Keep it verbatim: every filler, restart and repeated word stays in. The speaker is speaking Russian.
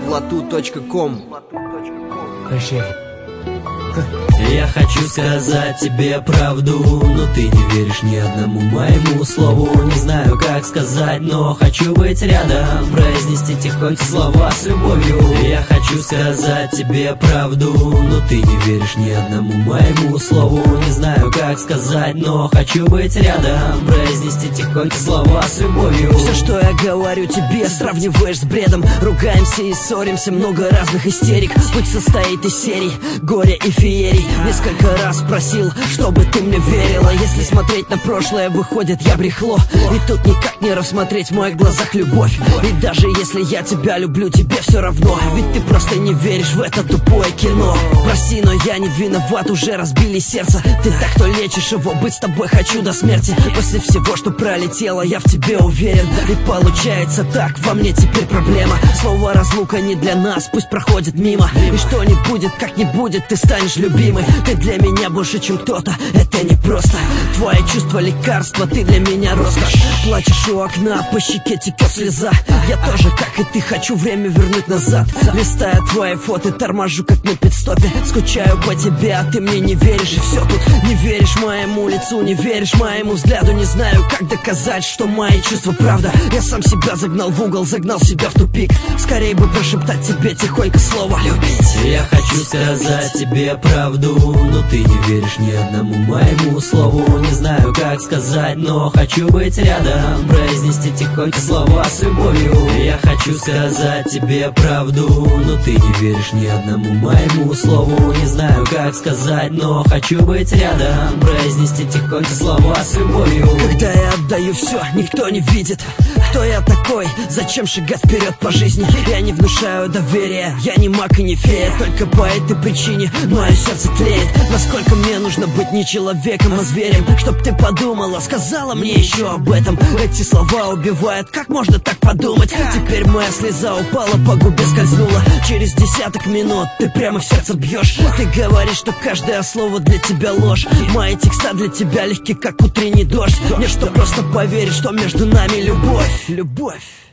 злату точка ком. Прощай. Я хочу сказать тебе правду, но ты не веришь ни одному моему слову. Не знаю, как сказать, но хочу быть рядом, произнести тихонько слова с любовью. Я хочу сказать тебе правду, но ты не веришь ни одному моему слову. Не знаю, как сказать, но хочу быть рядом, произнести тихонько слова с любовью. Все, что я говорю тебе, сравниваешь с бредом. Ругаемся и ссоримся, много разных истерик. Путь состоит из серий горя и феерий. Несколько раз просил, чтобы ты мне верила. Если смотреть на прошлое, выходит, я брехло. И тут никак не рассмотреть в моих глазах любовь. И даже если я тебя люблю, тебе все равно. Ведь ты просто не веришь в это тупое кино. Прости, но я не виноват, уже разбили сердце. Ты так, кто лечишь его, быть с тобой хочу до смерти. После всего, что пролетело, я в тебе уверен. И получается так, во мне теперь проблема. Слово разлука не для нас, пусть проходит мимо. И что не будет, как не будет, ты станешь любимой. Ты для меня больше, чем кто-то, это не просто. Твои чувства лекарства, ты для меня роскошь. Плачешь у окна, по щеке текет слеза. Я тоже, как и ты, хочу время вернуть назад. Листая твои фото, торможу, как на пидстопе. Скучаю по тебе, а ты мне не веришь, и все тут. Не веришь моему лицу, не веришь моему взгляду. Не знаю, как доказать, что мои чувства правда. Я сам себя загнал в угол, загнал себя в тупик. Скорей бы прошептать тебе тихонько слово «любить». Я хочу сказать тебе правду, но ты не веришь ни одному моему слову. Не знаю, как сказать, но хочу быть рядом, произнести тихонько слова с любовью. Я хочу сказать тебе правду, но ты не веришь ни одному моему слову. Не знаю, как сказать, но хочу быть рядом, произнести тихонько слова с любовью. Когда я отдаю все, никто не видит, кто я такой, зачем шагать вперед по жизни. Я не внушаю доверия, я не маг и не фея. Только по этой причине мое сердце тлеет. Насколько мне нужно быть не человеком, а зверем. Чтоб ты подумала, сказала мне еще об этом. Эти слова убивают, как можно так подумать? Теперь моя слеза упала, по губе скользнула. Через десяток минут ты прямо в сердце бьешь. Ты говоришь, что каждое слово для тебя ложь. Мои текста для тебя легки, как утренний дождь. Мне что, просто поверить, что между нами любовь? Любовь.